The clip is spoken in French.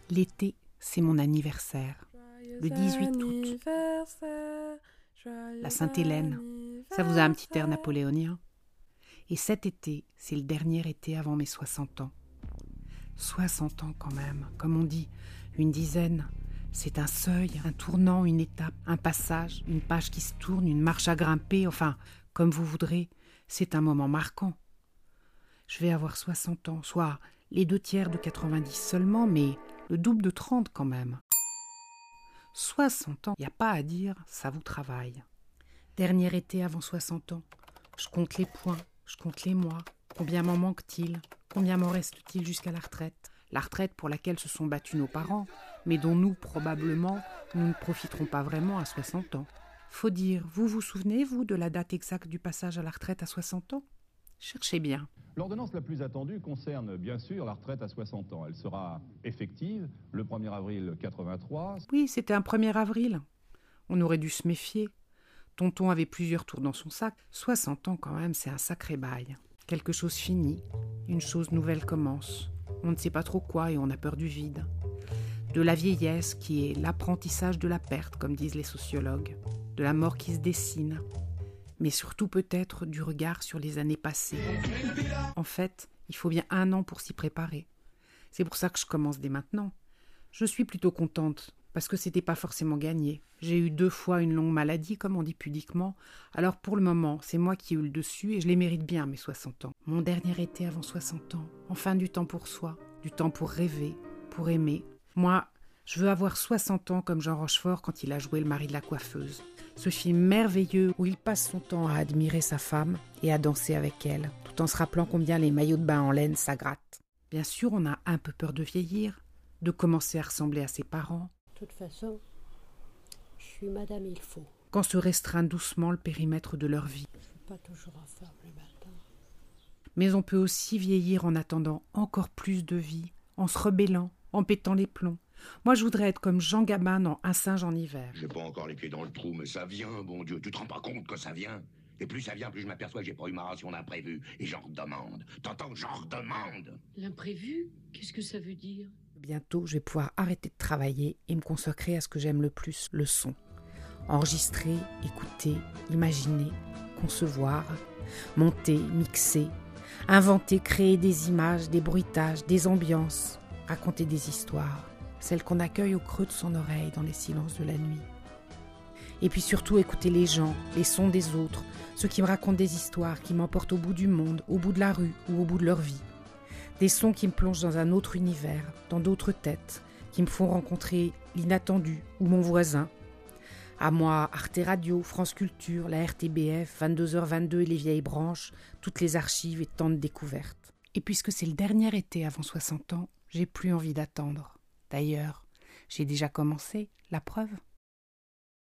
L'été, c'est mon anniversaire. Le 18 août. La Sainte-Hélène. Ça vous a un petit air napoléonien. Et cet été, c'est le dernier été avant mes 60 ans. 60 ans quand même, comme on dit, une dizaine. C'est un seuil, un tournant, une étape, un passage, une page qui se tourne, une marche à grimper, enfin, comme vous voudrez. C'est un moment marquant. Je vais avoir 60 ans, soit les 2/3 de 90 seulement, mais le double de 30 quand même. 60 ans, y a pas à dire, ça vous travaille. Dernier été avant 60 ans, je compte les points, je compte les mois. Combien m'en manque-t-il? Combien m'en reste-t-il jusqu'à la retraite? La retraite pour laquelle se sont battus nos parents, mais dont nous, probablement, nous ne profiterons pas vraiment à 60 ans. Faut dire, vous vous souvenez, vous, de la date exacte du passage à la retraite à 60 ans? Cherchez bien. L'ordonnance la plus attendue concerne bien sûr la retraite à 60 ans. Elle sera effective le 1er avril 83. Oui, c'était un 1er avril. On aurait dû se méfier. Tonton avait plusieurs tours dans son sac. 60 ans quand même, c'est un sacré bail. Quelque chose finit, une chose nouvelle commence. On ne sait pas trop quoi et on a peur du vide. De la vieillesse qui est l'apprentissage de la perte, comme disent les sociologues. De la mort qui se dessine. Mais surtout peut-être du regard sur les années passées. En fait, il faut bien 1 an pour s'y préparer. C'est pour ça que je commence dès maintenant. Je suis plutôt contente, parce que c'était pas forcément gagné. J'ai eu 2 fois une longue maladie, comme on dit pudiquement. Alors pour le moment, c'est moi qui ai eu le dessus et je les mérite bien, mes 60 ans. Mon dernier été avant 60 ans. Enfin du temps pour soi, du temps pour rêver, pour aimer. Moi, je veux avoir 60 ans comme Jean Rochefort quand il a joué Le mari de la coiffeuse. Ce film merveilleux où il passe son temps à admirer sa femme et à danser avec elle, tout en se rappelant combien les maillots de bain en laine, ça gratte. Bien sûr, on a un peu peur de vieillir, de commencer à ressembler à ses parents. De toute façon, je suis Madame Ilfaut. Quand se restreint doucement le périmètre de leur vie. Je ne suis pas toujours en forme le matin. Mais on peut aussi vieillir en attendant encore plus de vie, en se rebellant, en pétant les plombs. Moi, je voudrais être comme Jean Gabin dans Un singe en hiver. J'ai pas encore les pieds dans le trou, mais ça vient, bon Dieu. Tu te rends pas compte que ça vient? Et plus ça vient, plus je m'aperçois que j'ai pas eu ma ration d'imprévu. Et j'en redemande. T'entends, j'en redemande. L'imprévu? Qu'est-ce que ça veut dire? Bientôt, je vais pouvoir arrêter de travailler et me consacrer à ce que j'aime le plus, le son. Enregistrer, écouter, imaginer, concevoir, monter, mixer, inventer, créer des images, des bruitages, des ambiances, raconter des histoires. Celle qu'on accueille au creux de son oreille dans les silences de la nuit. Et puis surtout écouter les gens, les sons des autres, ceux qui me racontent des histoires, qui m'emportent au bout du monde, au bout de la rue ou au bout de leur vie. Des sons qui me plongent dans un autre univers, dans d'autres têtes, qui me font rencontrer l'inattendu ou mon voisin. À moi, Arte Radio, France Culture, la RTBF, 22h22 et les vieilles branches, toutes les archives et tant de découvertes. Et puisque c'est le dernier été avant 60 ans, j'ai plus envie d'attendre. D'ailleurs, j'ai déjà commencé, la preuve.